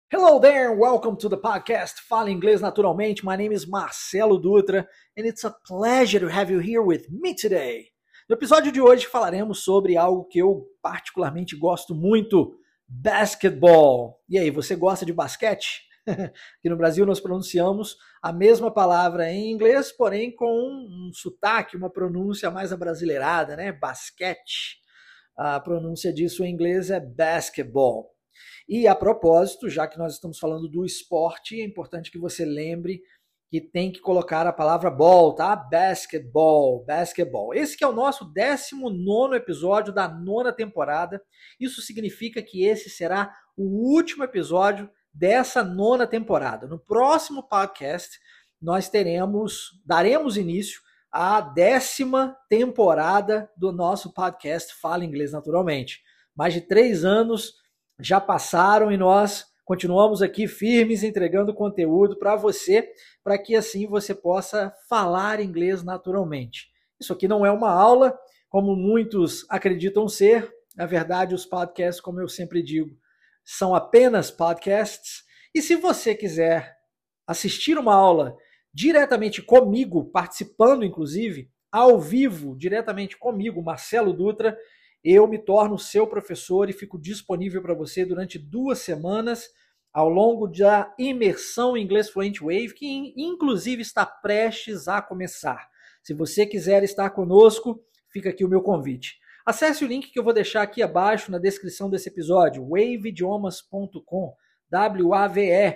Hello there, welcome to the podcast Fala Inglês Naturalmente. My name is Marcelo Dutra and it's a pleasure to have you here with me today. No episódio de hoje falaremos sobre algo que eu particularmente gosto muito, basketball. E aí, você gosta de basquete? Aqui no Brasil nós pronunciamos a mesma palavra em inglês, porém com um sotaque, uma pronúncia mais abrasileirada, né? Basquete. A pronúncia disso em inglês é basketball. E a propósito, já que nós estamos falando do esporte, é importante que você lembre que tem que colocar a palavra ball, tá? Basketball, basketball. Esse que é o nosso 19º episódio da 9ª temporada. Isso significa que esse será o último episódio dessa 9ª temporada. No próximo podcast, nós daremos início à 10ª temporada do nosso podcast Fala Inglês Naturalmente. Mais de 3 anos já passaram e nós continuamos aqui firmes entregando conteúdo para você, para que assim você possa falar inglês naturalmente. Isso aqui não é uma aula, como muitos acreditam ser. Na verdade, os podcasts, como eu sempre digo, são apenas podcasts. E se você quiser assistir uma aula diretamente comigo, participando inclusive, ao vivo, diretamente comigo, Marcelo Dutra, eu me torno seu professor e fico disponível para você durante 2 semanas ao longo da imersão em Inglês Fluent Wave, que inclusive está prestes a começar. Se você quiser estar conosco, fica aqui o meu convite. Acesse o link que eu vou deixar aqui abaixo na descrição desse episódio, waveidiomas.com, W-A-V-E,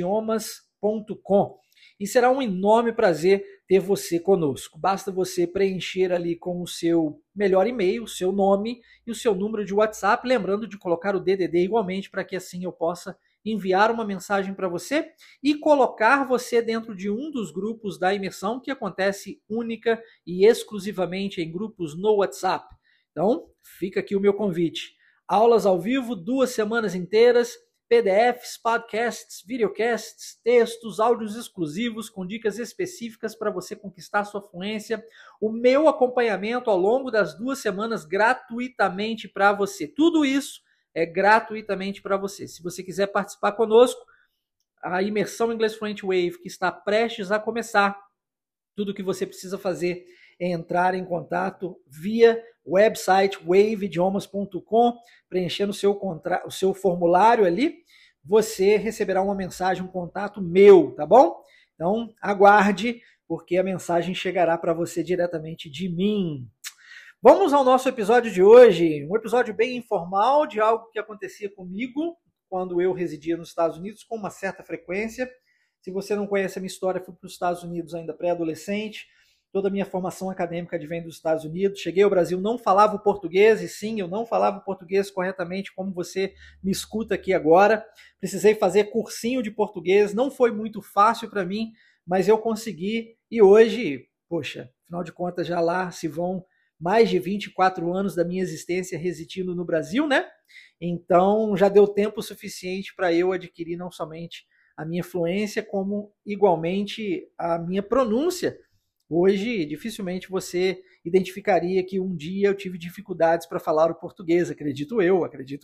idiomas.com. E será um enorme prazer ter você conosco. Basta você preencher ali com o seu melhor e-mail, o seu nome e o seu número de WhatsApp, lembrando de colocar o DDD igualmente para que assim eu possa enviar uma mensagem para você e colocar você dentro de um dos grupos da imersão que acontece única e exclusivamente em grupos no WhatsApp. Então, fica aqui o meu convite. Aulas ao vivo, 2 semanas inteiras, PDFs, podcasts, videocasts, textos, áudios exclusivos com dicas específicas para você conquistar sua fluência. O meu acompanhamento ao longo das 2 semanas gratuitamente para você. Tudo isso é gratuitamente para você. Se você quiser participar conosco, a imersão Inglês Fluent Wave, que está prestes a começar, tudo que você precisa fazer é entrar em contato via website waveidiomas.com, preenchendo o seu formulário ali, você receberá uma mensagem, um contato meu, tá bom? Então, aguarde, porque a mensagem chegará para você diretamente de mim. Vamos ao nosso episódio de hoje, um episódio bem informal de algo que acontecia comigo quando eu residia nos Estados Unidos com uma certa frequência. Se você não conhece a minha história, fui para os Estados Unidos ainda pré-adolescente. Toda a minha formação acadêmica advém dos Estados Unidos. Cheguei ao Brasil, não falava o português, e sim, eu não falava o português corretamente, como você me escuta aqui agora. Precisei fazer cursinho de português, não foi muito fácil para mim, mas eu consegui. E hoje, poxa, afinal de contas, já lá se vão mais de 24 anos da minha existência residindo no Brasil, né? Então, já deu tempo suficiente para eu adquirir não somente a minha fluência, como igualmente a minha pronúncia. Hoje, dificilmente você identificaria que um dia eu tive dificuldades para falar o português, acredito eu.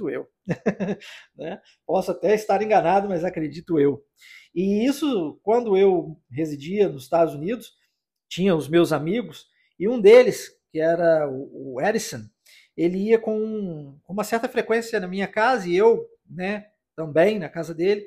Né? Posso até estar enganado, mas acredito eu. E isso, quando eu residia nos Estados Unidos, tinha os meus amigos, e um deles, que era o Edison, ele ia com uma certa frequência na minha casa, e eu, né, também na casa dele,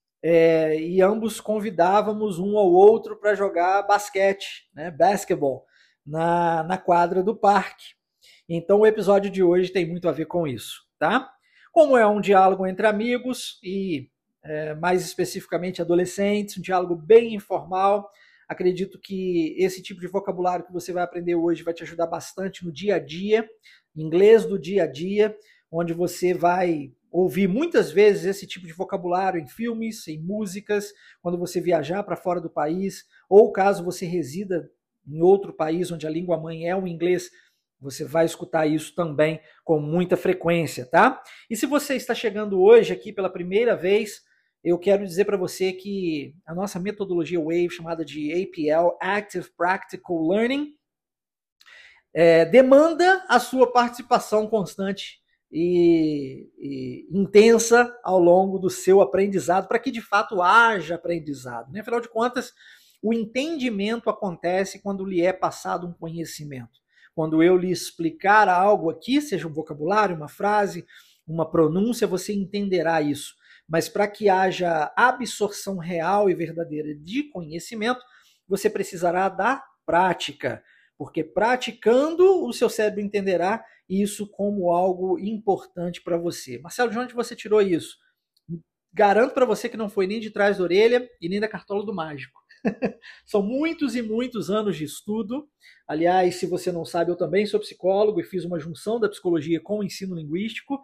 e ambos convidávamos um ao outro para jogar basquete, né, basketball, na quadra do parque. Então o episódio de hoje tem muito a ver com isso, tá? Como é um diálogo entre amigos e mais especificamente adolescentes, um diálogo bem informal, acredito que esse tipo de vocabulário que você vai aprender hoje vai te ajudar bastante no dia a dia, inglês do dia a dia, onde você vai ouvir muitas vezes esse tipo de vocabulário em filmes, em músicas, quando você viajar para fora do país, ou caso você resida em outro país onde a língua mãe é o inglês, você vai escutar isso também com muita frequência, tá? E se você está chegando hoje aqui pela primeira vez, eu quero dizer para você que a nossa metodologia Wave, chamada de APL, Active Practical Learning, demanda a sua participação constante e intensa ao longo do seu aprendizado, para que de fato haja aprendizado. Né? Afinal de contas, o entendimento acontece quando lhe é passado um conhecimento. Quando eu lhe explicar algo aqui, seja um vocabulário, uma frase, uma pronúncia, você entenderá isso. Mas para que haja absorção real e verdadeira de conhecimento, você precisará da prática, porque praticando o seu cérebro entenderá isso como algo importante para você. Marcelo, de onde você tirou isso? Garanto para você que não foi nem de trás da orelha e nem da cartola do mágico. São muitos e muitos anos de estudo. Aliás, se você não sabe, eu também sou psicólogo e fiz uma junção da psicologia com o ensino linguístico,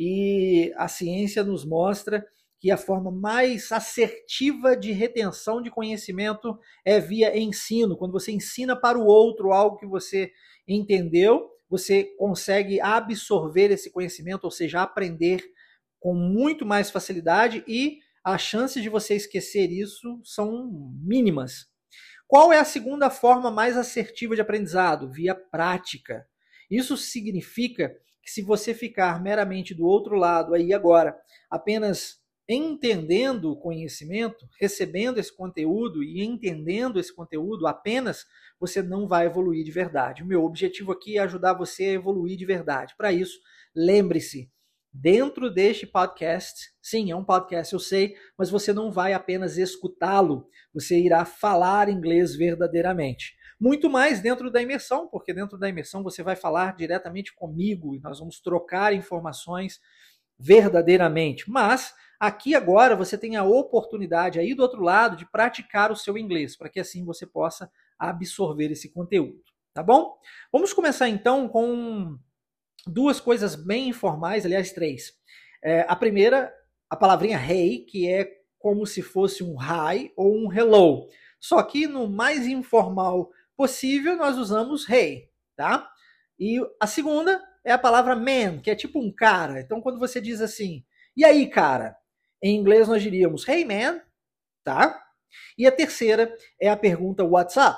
e a ciência nos mostra que a forma mais assertiva de retenção de conhecimento é via ensino. Quando você ensina para o outro algo que você entendeu, você consegue absorver esse conhecimento, ou seja, aprender com muito mais facilidade, e as chances de você esquecer isso são mínimas. Qual é a segunda forma mais assertiva de aprendizado? Via prática. Isso significa que se você ficar meramente do outro lado aí agora, apenas entendendo o conhecimento, recebendo esse conteúdo e entendendo esse conteúdo apenas, você não vai evoluir de verdade. O meu objetivo aqui é ajudar você a evoluir de verdade. Para isso, lembre-se, dentro deste podcast, sim, é um podcast, eu sei, mas você não vai apenas escutá-lo, você irá falar inglês verdadeiramente. Muito mais dentro da imersão, porque dentro da imersão você vai falar diretamente comigo e nós vamos trocar informações verdadeiramente. Mas aqui agora você tem a oportunidade aí do outro lado de praticar o seu inglês, para que assim você possa absorver esse conteúdo, tá bom? Vamos começar então com duas coisas bem informais, aliás, três. A primeira, a palavrinha hey, que é como se fosse um hi ou um hello. Só que no mais informal possível, nós usamos hey, tá? E a segunda é a palavra man, que é tipo um cara. Então, quando você diz assim, e aí, cara? Em inglês nós diríamos hey, man, tá? E a terceira é a pergunta what's up,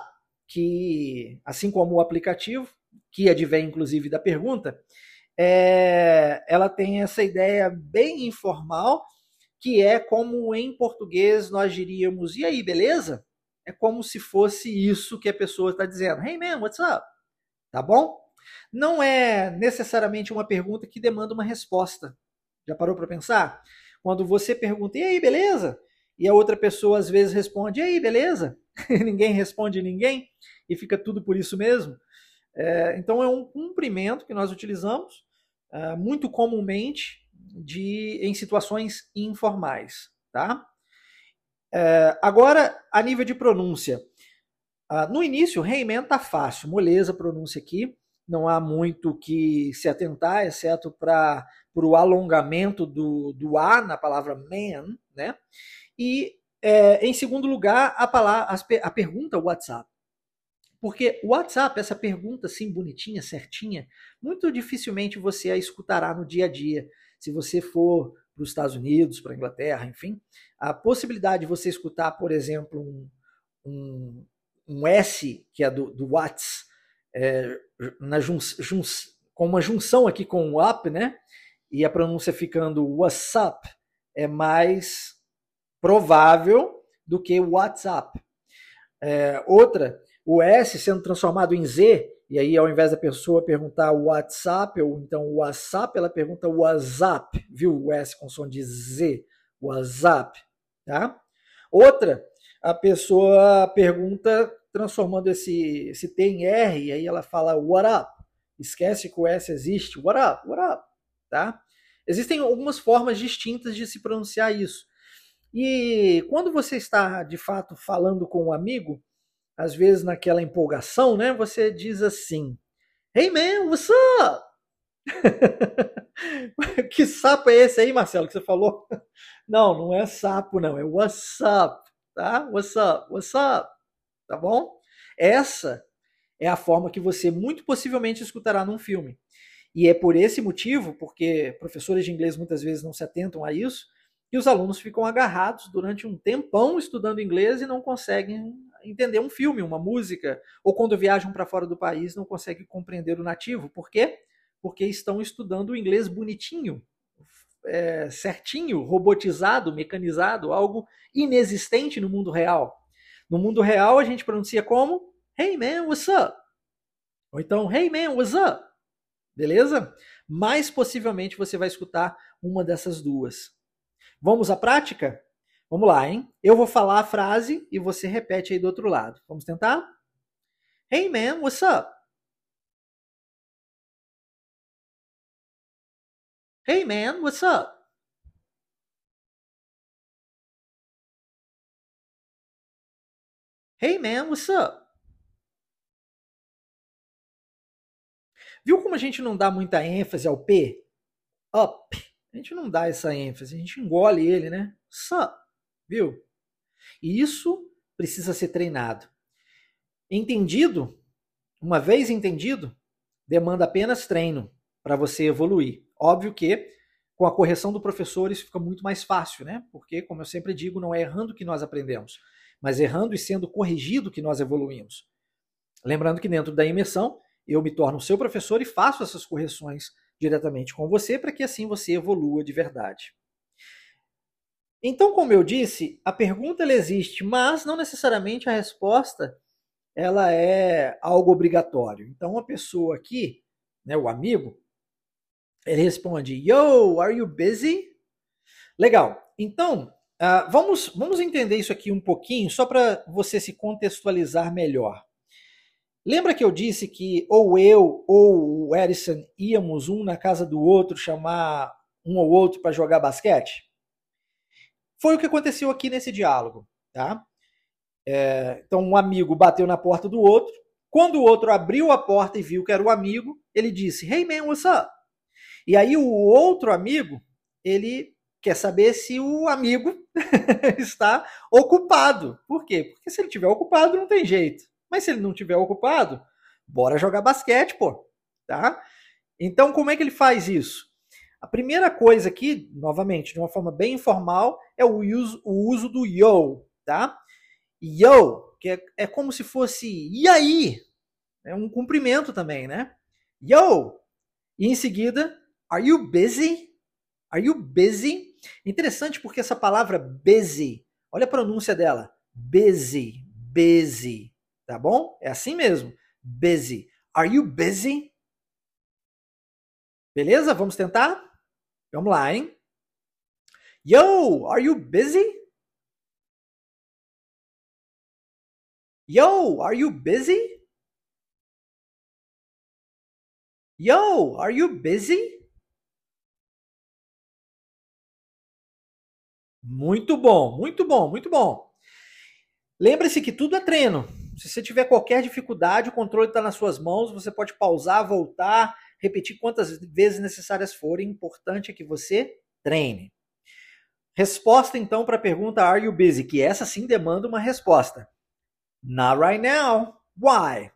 que, assim como o aplicativo, que advém inclusive da pergunta, ela tem essa ideia bem informal, que é como em português nós diríamos, e aí, beleza? É como se fosse isso que a pessoa está dizendo, hey man, what's up? Tá bom? Não é necessariamente uma pergunta que demanda uma resposta. Já parou para pensar? Quando você pergunta, e aí, beleza? E a outra pessoa às vezes responde, e aí, beleza? Ninguém responde ninguém, e fica tudo por isso mesmo. Então é um cumprimento que nós utilizamos muito comumente em situações informais. Tá? Agora, a nível de pronúncia. No início, hey man tá fácil, moleza a pronúncia aqui. Não há muito que se atentar, exceto para o alongamento do A na palavra man. Né? E, em segundo lugar, a pergunta WhatsApp. Porque o WhatsApp, essa pergunta assim, bonitinha, certinha, muito dificilmente você a escutará no dia a dia. Se você for para os Estados Unidos, para a Inglaterra, enfim, a possibilidade de você escutar, por exemplo, um S, que é do Whats, com uma junção aqui com o up, né? E a pronúncia ficando WhatsApp, é mais provável do que WhatsApp. Outra, o S sendo transformado em Z, e aí ao invés da pessoa perguntar WhatsApp ou então WhatsApp, ela pergunta WhatsApp, viu? O S com som de Z, WhatsApp, tá? Outra, a pessoa pergunta transformando esse T em R, e aí ela fala what up, esquece que o S existe, what up, tá? Existem algumas formas distintas de se pronunciar isso. E quando você está, de fato, falando com um amigo, às vezes naquela empolgação, né, você diz assim, hey man, what's up? Que sapo é esse aí, Marcelo, que você falou? Não é sapo, não, é what's up, tá? What's up, tá bom? Essa é a forma que você muito possivelmente escutará num filme. E é por esse motivo, porque professores de inglês muitas vezes não se atentam a isso, que os alunos ficam agarrados durante um tempão estudando inglês e não conseguem entender um filme, uma música, ou quando viajam para fora do país não conseguem compreender o nativo. Por quê? porque estão estudando o inglês bonitinho, certinho, robotizado, mecanizado, algo inexistente no mundo real. No mundo real a gente pronuncia como Hey man, what's up? Ou então Hey man, what's up? Beleza? Mais possivelmente você vai escutar uma dessas duas. Vamos à prática? Vamos lá, hein? Eu vou falar a frase e você repete aí do outro lado. Vamos tentar? Hey man, what's up? Hey man, what's up? Hey man, what's up? Viu como a gente não dá muita ênfase ao P? Up. A gente não dá essa ênfase, a gente engole ele, né? Sup. Viu? E isso precisa ser treinado. Entendido? Uma vez entendido, demanda apenas treino para você evoluir. Óbvio que com a correção do professor isso fica muito mais fácil, né? Porque, como eu sempre digo, não é errando que nós aprendemos, mas errando e sendo corrigido que nós evoluímos. Lembrando que dentro da imersão, eu me torno seu professor e faço essas correções diretamente com você para que assim você evolua de verdade. Então, como eu disse, a pergunta ela existe, mas não necessariamente a resposta ela é algo obrigatório. Então, a pessoa aqui, né, o amigo, ele responde, Yo, are you busy? Legal. Então, vamos entender isso aqui um pouquinho, só para você se contextualizar melhor. Lembra que eu disse que ou eu ou o Edison íamos um na casa do outro chamar um ou outro para jogar basquete? Foi o que aconteceu aqui nesse diálogo, tá? Então um amigo bateu na porta do outro. Quando o outro abriu a porta e viu que era o amigo, ele disse, Hey man, what's up? E aí o outro amigo, ele quer saber se o amigo está ocupado. Por quê? Porque se ele estiver ocupado não tem jeito. Mas se ele não estiver ocupado, bora jogar basquete, pô. Tá? Então como é que ele faz isso? A primeira coisa aqui, novamente, de uma forma bem informal, é o uso do yo, tá? Yo, que é como se fosse e aí? É um cumprimento também, né? Yo! E em seguida, are you busy? Are you busy? Interessante porque essa palavra busy, olha a pronúncia dela. Busy, busy, tá bom? É assim mesmo. Busy. Are you busy? Beleza? Vamos tentar? Vamos lá, hein? Yo, are you busy? Yo, are you busy? Yo, are you busy? Muito bom, muito bom, muito bom. Lembre-se que tudo é treino. Se você tiver qualquer dificuldade, o controle está nas suas mãos, você pode pausar, voltar, repetir quantas vezes necessárias forem. O importante é que você treine. Resposta, então, para a pergunta Are you busy? Que essa sim demanda uma resposta. Not right now. Why?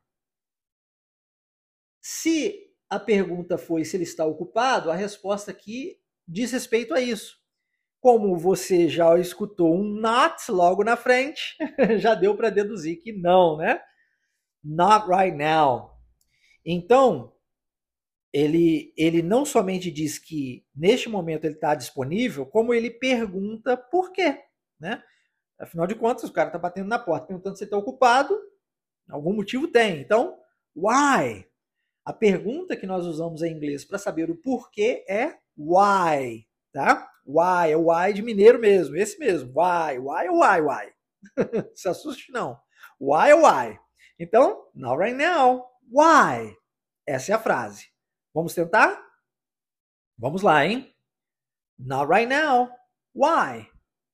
Se a pergunta foi se ele está ocupado, a resposta aqui diz respeito a isso. Como você já escutou um not logo na frente, já deu para deduzir que não, né? Not right now. Então, ele não somente diz que neste momento ele está disponível, como ele pergunta por quê, né? Afinal de contas, o cara está batendo na porta perguntando se ele está ocupado, algum motivo tem. Então, why? A pergunta que nós usamos em inglês para saber o porquê é why, tá? Why, é o why de mineiro mesmo, esse mesmo. Why, why, why, why. Se assuste não. Why, why. Então, not right now. Why? Essa é a frase. Vamos tentar? Vamos lá, hein? Not right now. Why?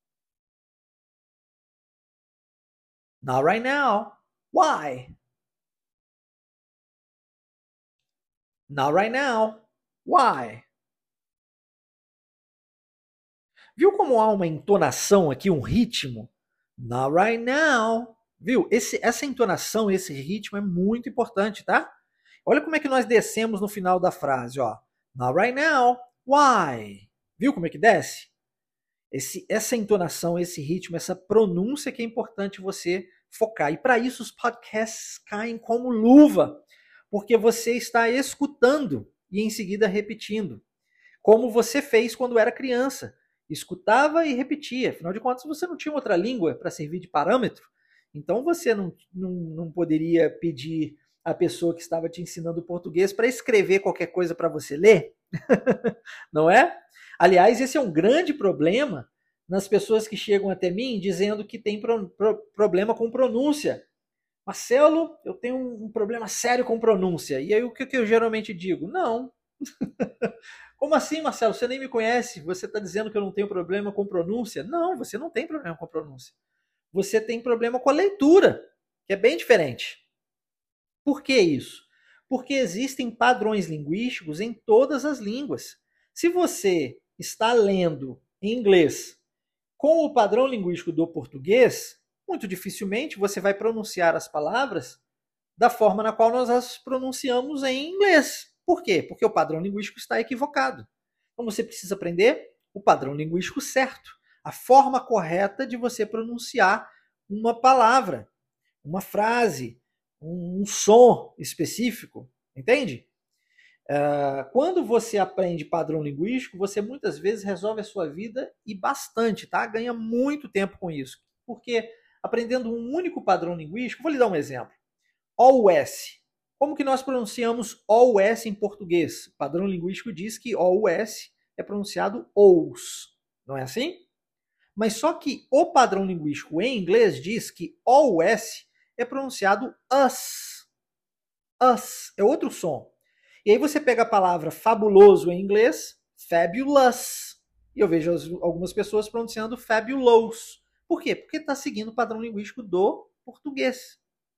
Not right now. Why? Not right now. Why? Viu como há uma entonação aqui, um ritmo? Not right now. Viu? Essa entonação, esse ritmo é muito importante, tá? Olha como é que nós descemos no final da frase, ó. Not right now. Why? Viu como é que desce? Essa entonação, esse ritmo, essa pronúncia que é importante você focar. E para isso os podcasts caem como luva, porque você está escutando e em seguida repetindo, como você fez quando era criança. Escutava e repetia. Afinal de contas, você não tinha outra língua para servir de parâmetro. Então você não poderia pedir à pessoa que estava te ensinando português para escrever qualquer coisa para você ler. Não é? Aliás, esse é um grande problema nas pessoas que chegam até mim dizendo que tem problema com pronúncia. Marcelo, eu tenho um problema sério com pronúncia. E aí o que eu geralmente digo? Não. Como assim, Marcelo? Você nem me conhece. Você está dizendo que eu não tenho problema com pronúncia? Não, você não tem problema com pronúncia. Você tem problema com a leitura, que é bem diferente. Por que isso? Porque existem padrões linguísticos em todas as línguas. Se você está lendo em inglês com o padrão linguístico do português, muito dificilmente você vai pronunciar as palavras da forma na qual nós as pronunciamos em inglês. Por quê? Porque o padrão linguístico está equivocado. Então você precisa aprender o padrão linguístico certo, a forma correta de você pronunciar uma palavra, uma frase, um som específico, entende? Quando você aprende padrão linguístico, você muitas vezes resolve a sua vida e bastante, tá? Ganha muito tempo com isso. Porque aprendendo um único padrão linguístico, vou lhe dar um exemplo. OUS. Como que nós pronunciamos OUS em português? O padrão linguístico diz que OUS é pronunciado OUS. Não é assim? Mas só que o padrão linguístico em inglês diz que OUS é pronunciado US. US é outro som. E aí você pega a palavra fabuloso em inglês, fabulous. E eu vejo algumas pessoas pronunciando fabulous. Por quê? Porque está seguindo o padrão linguístico do português.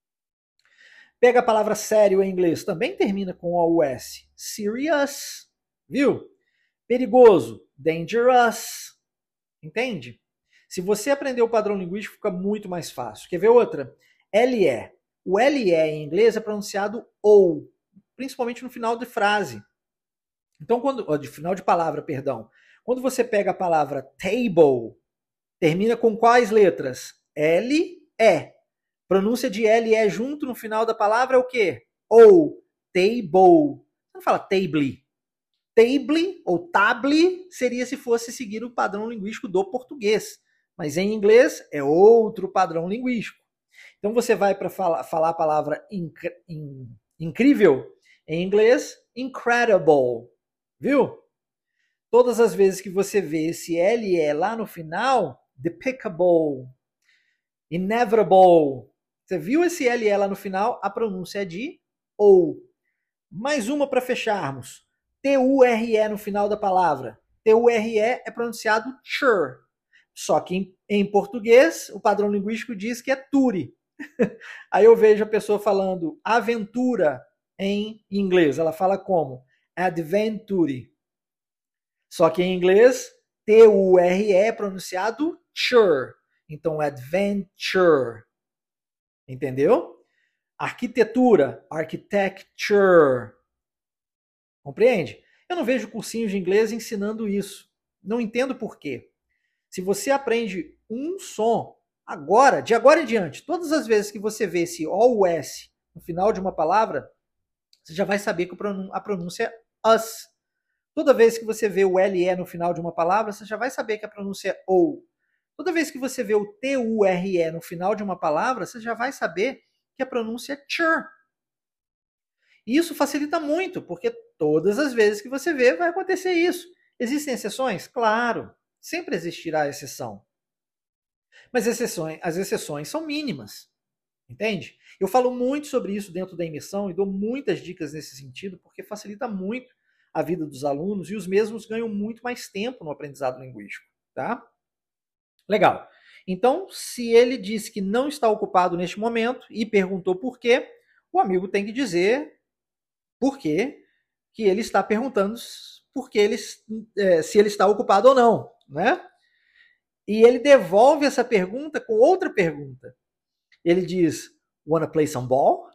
Pega a palavra sério em inglês, também termina com OUS. Serious, viu? Perigoso, dangerous. Entende? Se você aprender o padrão linguístico, fica muito mais fácil. Quer ver outra? LE. O LE em inglês é pronunciado OU, principalmente no final de frase. Então, de final de palavra, perdão. Quando você pega a palavra table, termina com quais letras? L, E. Pronúncia de L, E junto no final da palavra é o quê? Ou, table. Você não fala table. Table ou table seria se fosse seguir o padrão linguístico do português. Mas em inglês é outro padrão linguístico. Então você vai para falar a palavra incrível, em inglês, incredible. Viu? Todas as vezes que você vê esse LE lá no final, despicable, inevitable. Você viu esse LE lá no final? A pronúncia é de OU. Mais uma para fecharmos. TURE no final da palavra. TURE é pronunciado chur. Só que em português, o padrão linguístico diz que é ture. Aí eu vejo a pessoa falando aventura em inglês. Ela fala como? Adventure. Só que em inglês, TURE é pronunciado chur. Então, adventure. Entendeu? Arquitetura, architecture. Compreende? Eu não vejo cursinhos de inglês ensinando isso. Não entendo por quê. Se você aprende um som, de agora em diante, todas as vezes que você vê esse OUS no final de uma palavra, você já vai saber que a pronúncia é US. Toda vez que você vê o LE no final de uma palavra, você já vai saber que a pronúncia é OU. Toda vez que você vê o TURE no final de uma palavra, você já vai saber que a pronúncia é chur. E isso facilita muito, porque todas as vezes que você vê, vai acontecer isso. Existem exceções? Claro, sempre existirá exceção. Mas as exceções são mínimas, entende? Eu falo muito sobre isso dentro da imersão e dou muitas dicas nesse sentido, porque facilita muito a vida dos alunos e os mesmos ganham muito mais tempo no aprendizado linguístico, tá? Legal. Então, se ele disse que não está ocupado neste momento e perguntou por quê, o amigo tem que dizer por quê que ele está perguntando se ele está ocupado ou não, né? E ele devolve essa pergunta com outra pergunta. Ele diz, wanna play some ball?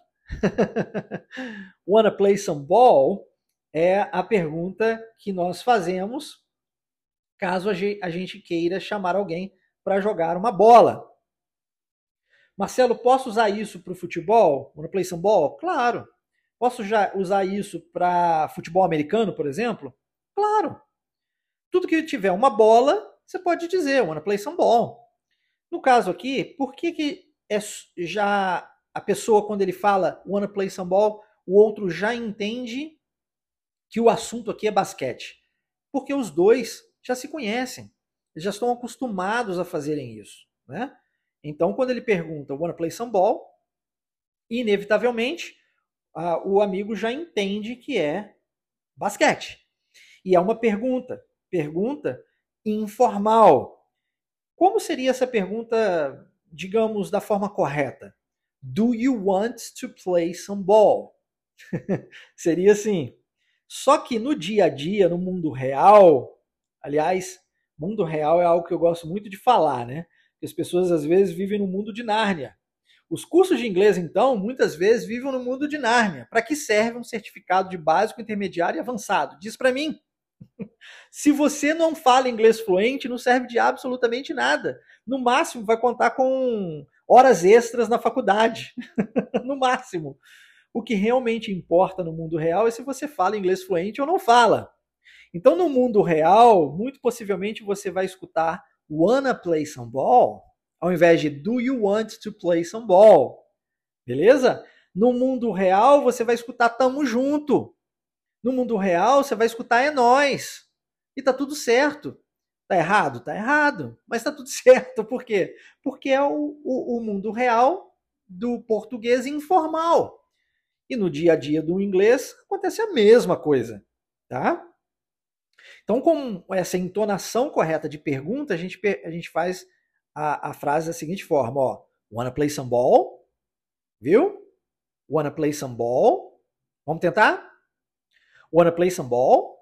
Wanna play some ball é a pergunta que nós fazemos caso a gente queira chamar alguém para jogar uma bola. Marcelo, posso usar isso para o futebol? Wanna play some ball? Claro. Posso já usar isso para futebol americano, por exemplo? Claro. Tudo que tiver uma bola, você pode dizer, wanna play some ball. No caso aqui, por que é já a pessoa, quando ele fala wanna play some ball, o outro já entende que o assunto aqui é basquete? Porque os dois já se conhecem, eles já estão acostumados a fazerem isso, né? Então, quando ele pergunta wanna play some ball, inevitavelmente, o amigo já entende que é basquete. E é uma pergunta informal. Como seria essa pergunta, digamos, da forma correta? Do you want to play some ball? Seria assim. Só que no dia a dia, no mundo real, aliás, mundo real é algo que eu gosto muito de falar, né? Porque as pessoas às vezes vivem no mundo de Nárnia. Os cursos de inglês, então, muitas vezes vivem no mundo de Nárnia. Para que serve um certificado de básico, intermediário e avançado? Diz para mim. Se você não fala inglês fluente, não serve de absolutamente nada. No máximo, vai contar com horas extras na faculdade. No máximo. O que realmente importa no mundo real é se você fala inglês fluente ou não fala. Então, no mundo real, muito possivelmente você vai escutar wanna play some ball ao invés de do you want to play some ball. Beleza? No mundo real, você vai escutar tamo junto. No mundo real, você vai escutar é nós. E tá tudo certo. Tá errado? Tá errado. Mas tá tudo certo. Por quê? Porque é o mundo real do português informal. E no dia a dia do inglês acontece a mesma coisa. Tá? Então, com essa entonação correta de pergunta, a gente faz a frase da seguinte forma. Ó, wanna play some ball? Viu? Wanna play some ball? Vamos tentar? Wanna play some ball?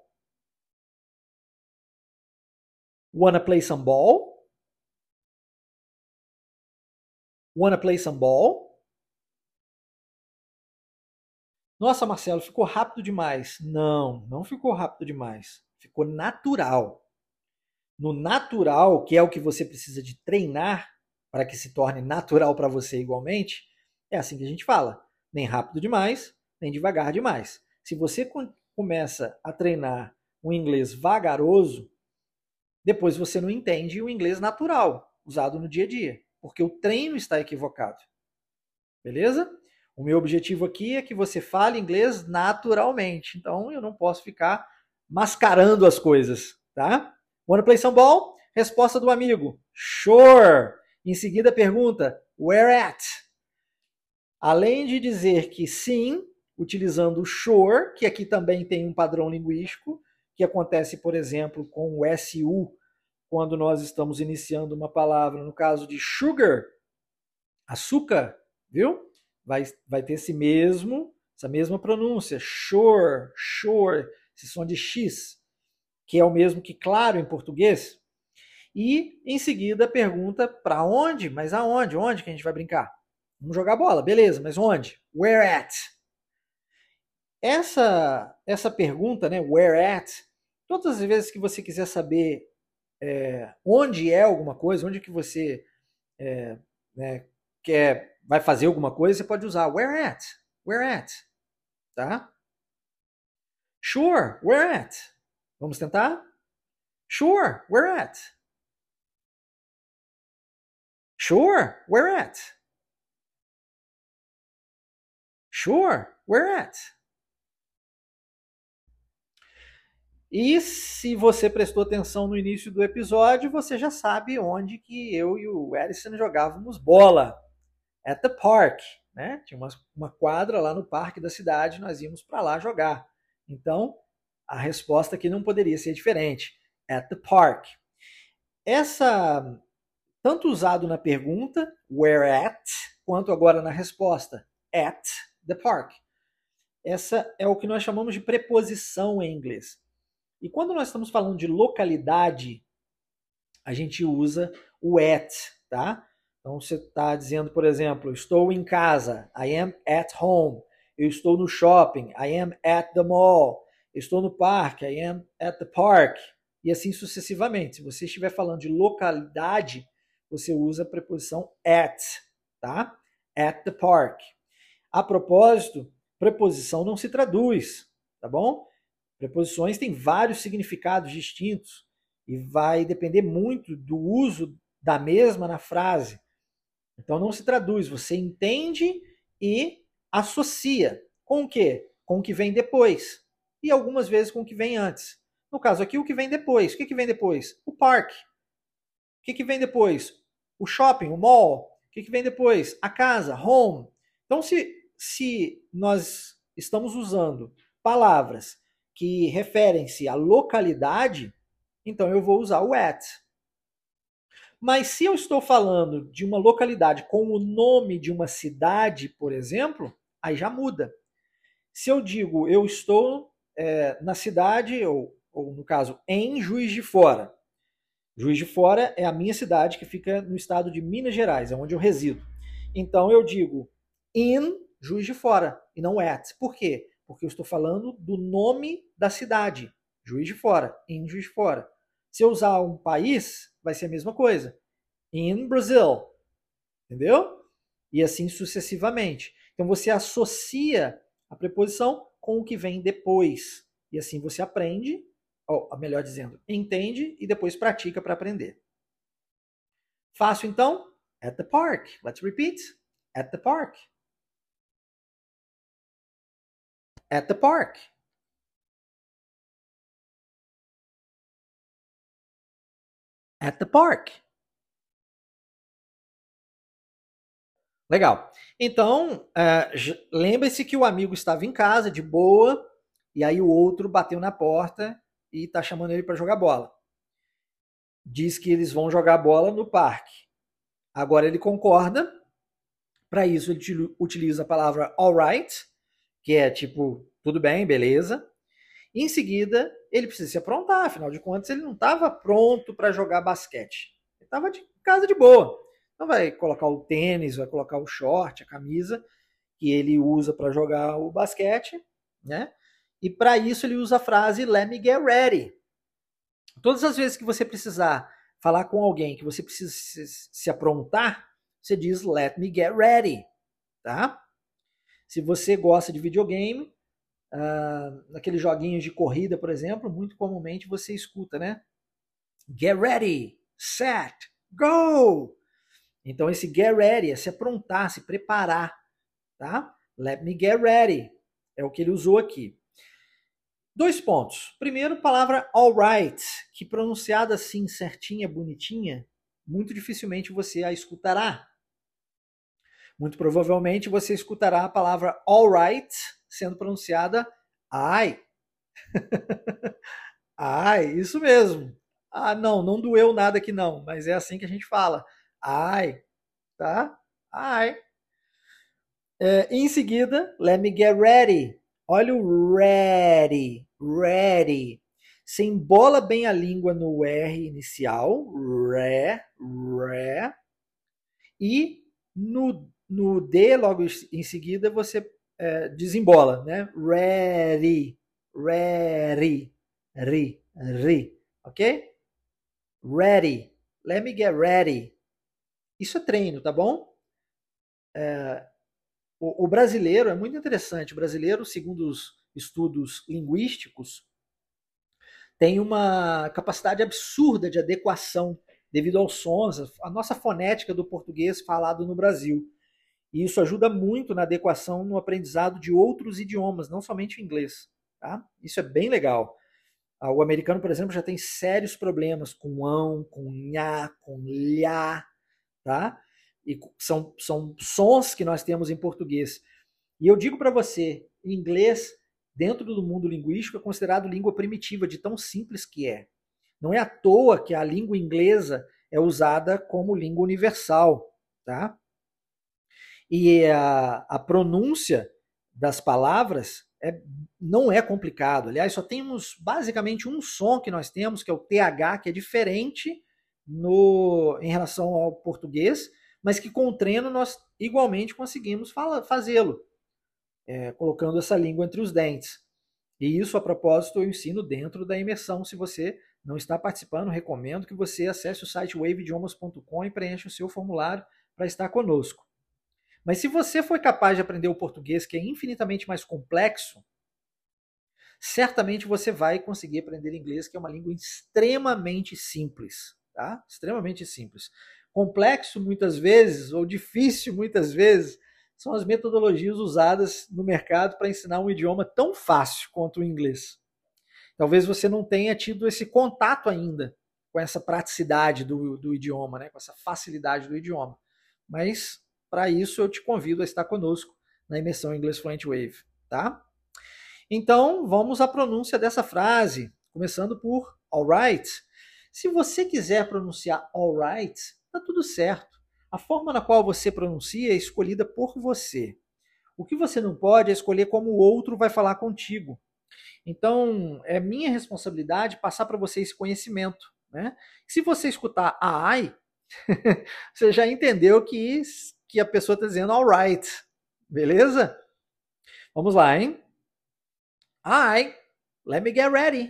Wanna play some ball? Wanna play some ball? Nossa, Marcelo, ficou rápido demais. Não, não ficou rápido demais. Ficou natural. No natural, que é o que você precisa de treinar para que se torne natural para você igualmente, é assim que a gente fala. Nem rápido demais, nem devagar demais. Se você começa a treinar um inglês vagaroso, depois você não entende o inglês natural, usado no dia a dia, porque o treino está equivocado. Beleza? O meu objetivo aqui é que você fale inglês naturalmente. Então eu não posso ficar mascarando as coisas, tá? Wanna play some ball? Resposta do amigo: sure. Em seguida pergunta: where at? Além de dizer que sim, utilizando o sure, que aqui também tem um padrão linguístico, que acontece, por exemplo, com o SU, quando nós estamos iniciando uma palavra, no caso de sugar, açúcar, viu? Vai ter essa mesma pronúncia, sure, sure, esse som de X, que é o mesmo que claro em português. E em seguida pergunta para onde? Mas aonde? Onde que a gente vai brincar? Vamos jogar bola, beleza, mas onde? Where at? Essa pergunta, né, where at, todas as vezes que você quiser saber onde é alguma coisa, onde que você né, vai fazer alguma coisa, você pode usar where at, tá? Sure, where at? Vamos tentar? Sure, where at? Sure, where at? Sure, where at? E se você prestou atenção no início do episódio, você já sabe onde que eu e o Edison jogávamos bola. At the park, né? Tinha uma quadra lá no parque da cidade, nós íamos para lá jogar. Então, a resposta aqui não poderia ser diferente. At the park. Essa, tanto usado na pergunta, where at, quanto agora na resposta, at the park. Essa é o que nós chamamos de preposição em inglês. E quando nós estamos falando de localidade, a gente usa o at, tá? Então você está dizendo, por exemplo, estou em casa, I am at home. Eu estou no shopping, I am at the mall. Eu estou no parque, I am at the park. E assim sucessivamente. Se você estiver falando de localidade, você usa a preposição at, tá? At the park. A propósito, Preposição não se traduz, tá bom? Preposições têm vários significados distintos e vai depender muito do uso da mesma na frase. Então não se traduz, você entende e associa. Com o quê? Com o que vem depois. E algumas vezes com o que vem antes. No caso aqui, o que vem depois. O que vem depois? O park. O que vem depois? O shopping, o mall. O que vem depois? A casa, home. Então, se nós estamos usando palavras que referem-se à localidade, então eu vou usar o at. Mas se eu estou falando de uma localidade com o nome de uma cidade, por exemplo, aí já muda. Se eu digo eu estou na cidade, ou no caso, em Juiz de Fora. Juiz de Fora é a minha cidade que fica no estado de Minas Gerais, é onde eu resido. Então eu digo in Juiz de Fora e não at. Por quê? Porque eu estou falando do nome da cidade, Juiz de Fora, em Juiz de Fora. Se eu usar um país, vai ser a mesma coisa. In Brazil. Entendeu? E assim sucessivamente. Então você associa a preposição com o que vem depois. E assim você aprende, ou melhor dizendo, entende e depois pratica para aprender. Fácil então? At the park. Let's repeat. At the park. At the park. At the park. Legal. Então, lembre-se que o amigo estava em casa, de boa, e aí o outro bateu na porta e está chamando ele para jogar bola. Diz que eles vão jogar bola no parque. Agora ele concorda. Para isso, ele utiliza a palavra alright, que é tipo, tudo bem, beleza. E em seguida, ele precisa se aprontar, afinal de contas, ele não estava pronto para jogar basquete. Ele estava de casa de boa. Então vai colocar o tênis, vai colocar o short, a camisa que ele usa para jogar o basquete, né? E para isso ele usa a frase let me get ready. Todas as vezes que você precisar falar com alguém que você precisa se aprontar, você diz let me get ready, tá? Se você gosta de videogame, naqueles joguinhos de corrida, por exemplo, muito comumente você escuta, né? Get ready, set, go! Então esse get ready é se aprontar, se preparar, tá? Let me get ready é o que ele usou aqui. 2 pontos. Primeiro, palavra alright, que pronunciada assim, certinha, bonitinha, muito dificilmente você a escutará. Muito provavelmente você escutará a palavra alright sendo pronunciada ai. Ai, isso mesmo. Ah, não doeu nada aqui não, mas é assim que a gente fala. Ai, tá? Ai. Em seguida, let me get ready. Olha o ready, ready. Você embola bem a língua no R inicial, re, e no D, logo em seguida, você desembola, né? Ready, ready, ri, ok? Ready, let me get ready. Isso é treino, tá bom? O brasileiro é muito interessante. O brasileiro, segundo os estudos linguísticos, tem uma capacidade absurda de adequação devido aos sons, a nossa fonética do português falado no Brasil. E isso ajuda muito na adequação no aprendizado de outros idiomas, não somente o inglês. Tá? Isso é bem legal. O americano, por exemplo, já tem sérios problemas com ão, com nha, com lhá, tá? E são sons que nós temos em português. E eu digo para você, inglês, dentro do mundo linguístico, é considerado língua primitiva, de tão simples que é. Não é à toa que a língua inglesa é usada como língua universal, tá? E a pronúncia das palavras não é complicado. Aliás, só temos basicamente um som que nós temos, que é o TH, que é diferente em relação ao português, mas que com o treino nós igualmente conseguimos fazê-lo, colocando essa língua entre os dentes. E isso, a propósito, eu ensino dentro da imersão. Se você não está participando, recomendo que você acesse o site waveidiomas.com e preencha o seu formulário para estar conosco. Mas se você foi capaz de aprender o português, que é infinitamente mais complexo, certamente você vai conseguir aprender inglês, que é uma língua extremamente simples, tá? Extremamente simples. Complexo muitas vezes, ou difícil muitas vezes, são as metodologias usadas no mercado para ensinar um idioma tão fácil quanto o inglês. Talvez você não tenha tido esse contato ainda com essa praticidade do idioma, né? Com essa facilidade do idioma. Mas, para isso, eu te convido a estar conosco na imersão English Fluent Wave, tá? Então, vamos à pronúncia dessa frase, começando por alright. Se você quiser pronunciar alright, tá tudo certo. A forma na qual você pronuncia é escolhida por você. O que você não pode é escolher como o outro vai falar contigo. Então, é minha responsabilidade passar para você esse conhecimento, né? Se você escutar I, você já entendeu que a pessoa está dizendo alright, beleza? Vamos lá, hein? I, let me get ready.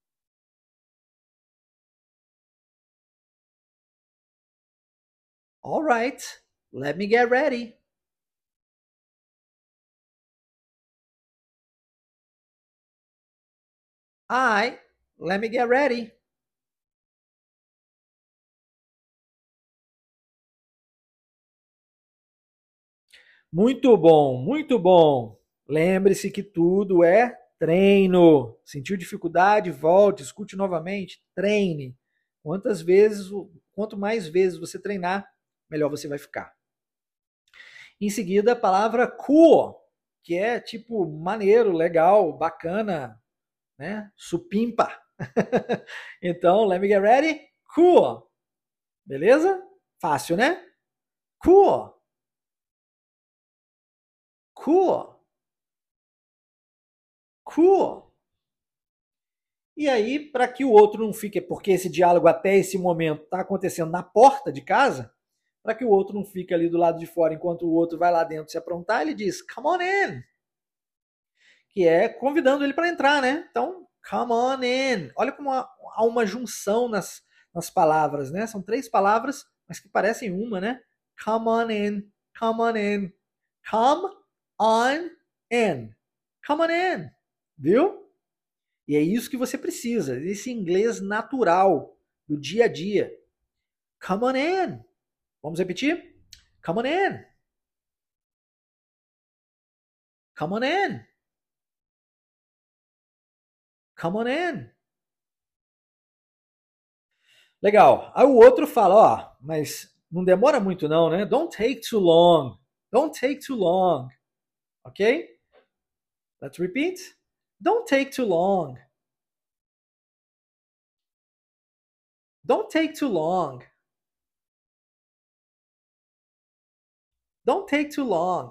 All right, let me get ready. Let me get ready. Muito bom, muito bom. Lembre-se que tudo é treino. Sentiu dificuldade? Volte, escute novamente, treine. Quanto mais vezes você treinar, melhor você vai ficar. Em seguida, a palavra cool, que é tipo maneiro, legal, bacana, né? Supimpa. Então, let me get ready. Cool. Beleza? Fácil, né? Cool. Cool. Cool. E aí, para que o outro não fique, porque esse diálogo até esse momento está acontecendo na porta de casa, para que o outro não fique ali do lado de fora enquanto o outro vai lá dentro se aprontar, ele diz, come on in. Que é convidando ele para entrar, né? Então, come on in. Olha como há uma junção nas palavras, né? São 3 palavras, mas que parecem uma, né? Come on in, come on in, come on in, come on in. Viu? E é isso que você precisa, esse inglês natural do dia a dia. Come on in. Vamos repetir? Come on in. Come on in. Come on in. Legal. Aí o outro fala, ó, mas não demora muito não, né? Don't take too long. Don't take too long. Ok? Let's repeat. Don't take too long. Don't take too long. Don't take too long.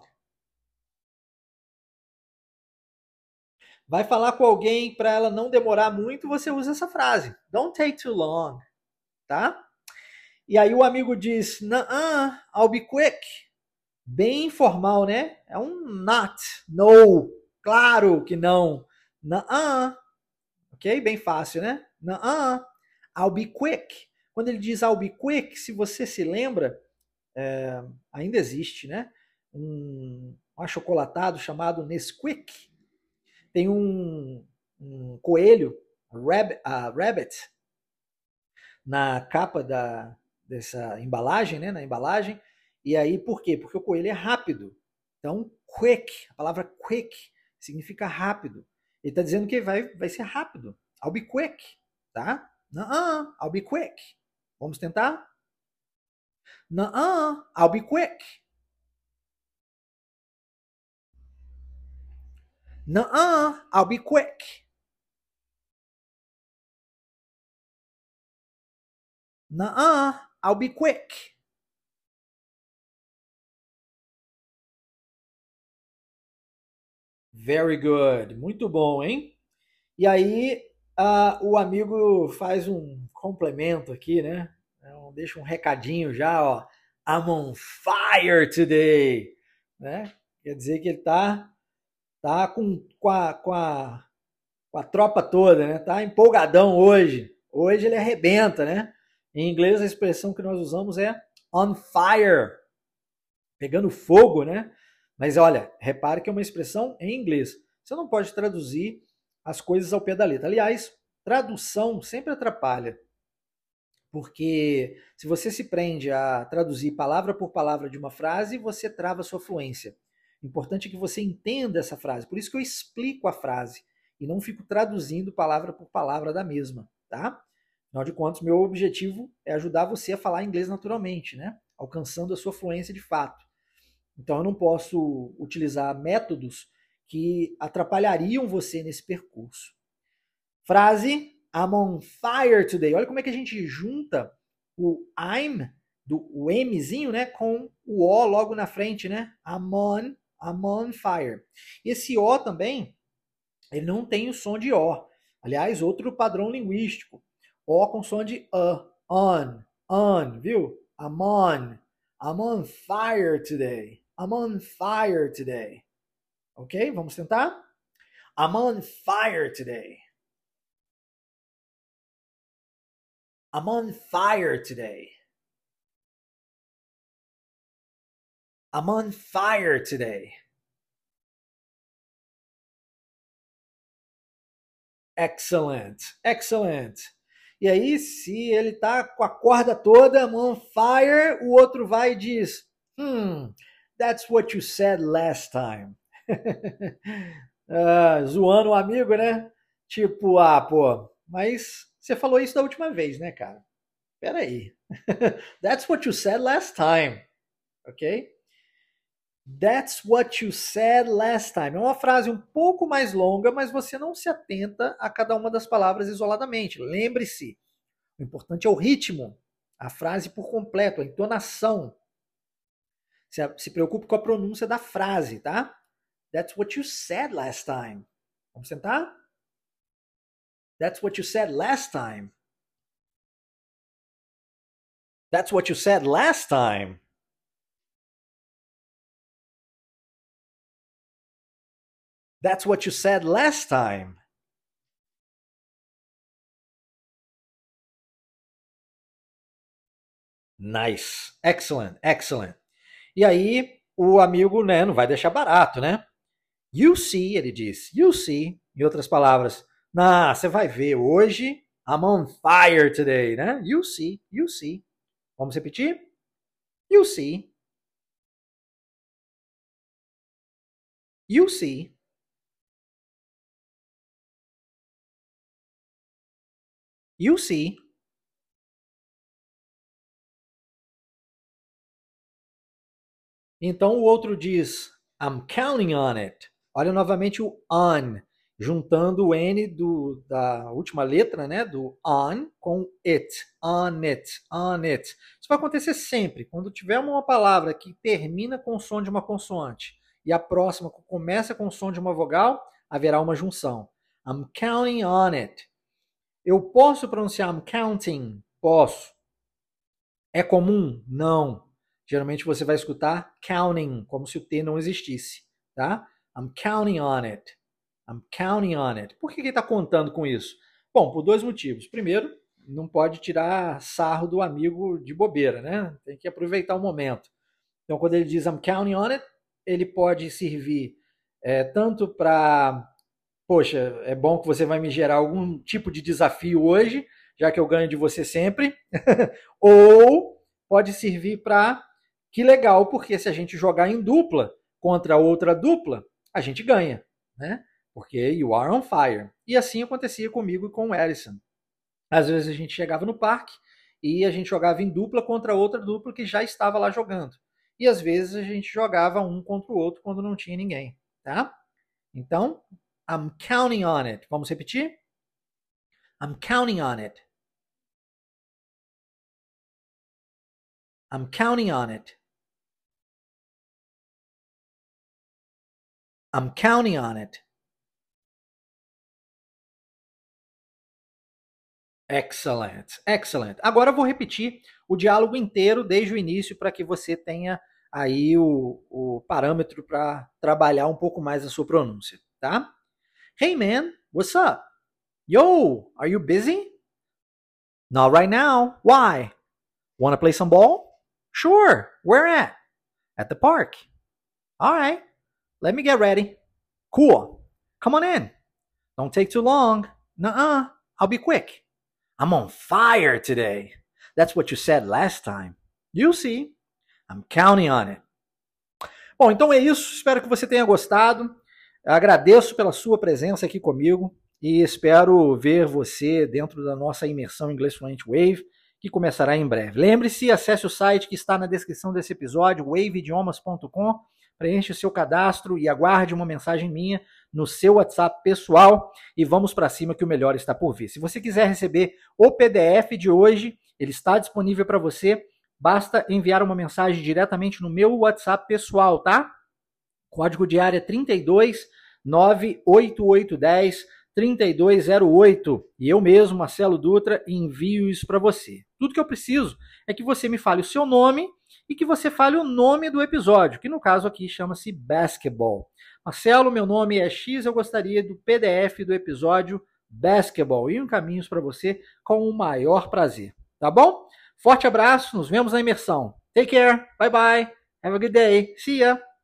Vai falar com alguém para ela não demorar muito, você usa essa frase. Don't take too long, tá? E aí o amigo diz, "Nuh-uh, I'll be quick." Bem informal, né? É um not, no, claro que não. Nuh-uh, ok? Bem fácil, né? Nuh-uh, I'll be quick. Quando ele diz I'll be quick, se você se lembra, ainda existe, né? Um achocolatado chamado Nesquik. Tem um coelho, rabbit, na capa dessa embalagem, né? Na embalagem. E aí, por quê? Porque o coelho é rápido. Então, quick, a palavra quick significa rápido. Ele está dizendo que vai ser rápido. I'll be quick, tá? Nuh-uh, I'll be quick. Vamos tentar? Nuh-uh, I'll be quick. Nuh-uh, I'll be quick. Nuh-uh, I'll be quick. Very good. Muito bom, hein? E aí, o amigo faz um complemento aqui, né? Deixa um recadinho já, ó. I'm on fire today, né? Quer dizer que ele tá com a tropa toda, né? Tá empolgadão hoje. Hoje ele arrebenta, né? Em inglês a expressão que nós usamos é on fire. pegando fogo, né? Mas olha, repare que é uma expressão em inglês. Você não pode traduzir as coisas ao pé da letra. Aliás, tradução sempre atrapalha, porque se você se prende a traduzir palavra por palavra de uma frase, você trava a sua fluência. O importante é que você entenda essa frase. Por isso que eu explico a frase e não fico traduzindo palavra por palavra da mesma, tá? Afinal de contas, meu objetivo é ajudar você a falar inglês naturalmente, né? Alcançando a sua fluência de fato. Então eu não posso utilizar métodos que atrapalhariam você nesse percurso. Frase I'm on fire today. Olha como é que a gente junta o I'm, o Mzinho, né, com o O logo na frente, né? I'm on fire. Esse O também, ele não tem o som de O. Aliás, outro padrão linguístico. O com som de on, viu? I'm on fire today. I'm on fire today. Ok? Vamos tentar? I'm on fire today. I'm on fire today. I'm on fire today. Excellent, excellent. E aí, se ele tá com a corda toda, I'm on fire, o outro vai e diz, that's what you said last time. Zoando o amigo, né? Tipo, pô, mas você falou isso da última vez, né, cara? Peraí. That's what you said last time. Ok? That's what you said last time. É uma frase um pouco mais longa, mas você não se atenta a cada uma das palavras isoladamente. Lembre-se, o importante é o ritmo, a frase por completo, a entonação. Se preocupe com a pronúncia da frase, tá? That's what you said last time. Vamos tentar? That's what you said last time. That's what you said last time. That's what you said last time. Nice. Excellent, excellent. E aí, o amigo, né, não vai deixar barato, né? You see, ele diz. You see, em outras palavras. Você vai ver, hoje I'm on fire today, né? You see, you see. Vamos repetir? You see. You see. You see. Então o outro diz, I'm counting on it. Olha novamente o on, juntando o N da última letra, né, do on, com it. On it, on it. Isso vai acontecer sempre. Quando tiver uma palavra que termina com o som de uma consoante e a próxima começa com o som de uma vogal, haverá uma junção. I'm counting on it. Eu posso pronunciar I'm counting? Posso. É comum? Não. Geralmente você vai escutar counting, como se o T não existisse, tá? I'm counting on it. I'm counting on it. Por que ele está contando com isso? Bom, por dois motivos. Primeiro, não pode tirar sarro do amigo de bobeira, né? Tem que aproveitar o momento. Então, quando ele diz I'm counting on it, ele pode servir tanto para, poxa, é bom que você vai me gerar algum tipo de desafio hoje, já que eu ganho de você sempre, ou pode servir para que legal, porque se a gente jogar em dupla contra outra dupla, a gente ganha, né? Porque you are on fire. E assim acontecia comigo e com o Ellison. Às vezes a gente chegava no parque e a gente jogava em dupla contra outra dupla que já estava lá jogando. E às vezes a gente jogava um contra o outro quando não tinha ninguém, tá? Então, I'm counting on it. Vamos repetir? I'm counting on it. I'm counting on it. I'm counting on it. Excellent, excellent. Agora eu vou repetir o diálogo inteiro desde o início para que você tenha aí o parâmetro para trabalhar um pouco mais a sua pronúncia, tá? Hey man, what's up? Yo, are you busy? Not right now. Why? Wanna play some ball? Sure. Where at? At the park. All right. Let me get ready. Cool. Come on in. Don't take too long. Nuh-uh. I'll be quick. I'm on fire today. That's what you said last time. You'll see. I'm counting on it. Bom, então é isso. Espero que você tenha gostado. Agradeço pela sua presença aqui comigo e espero ver você dentro da nossa imersão Inglês Fluente Wave, que começará em breve. Lembre-se, acesse o site que está na descrição desse episódio, waveidiomas.com, preencha o seu cadastro e aguarde uma mensagem minha no seu WhatsApp pessoal e vamos para cima que o melhor está por vir. Se você quiser receber o PDF de hoje, ele está disponível para você. Basta enviar uma mensagem diretamente no meu WhatsApp pessoal, tá? Código de área 32 98810 3208. E eu mesmo, Marcelo Dutra, envio isso para você. Tudo que eu preciso é que você me fale o seu nome e que você fale o nome do episódio, que no caso aqui chama-se Basketball. Marcelo, meu nome é X, eu gostaria do PDF do episódio Basketball e encaminhos para você com o maior prazer, tá bom? Forte abraço, nos vemos na imersão. Take care, bye bye, have a good day, see ya!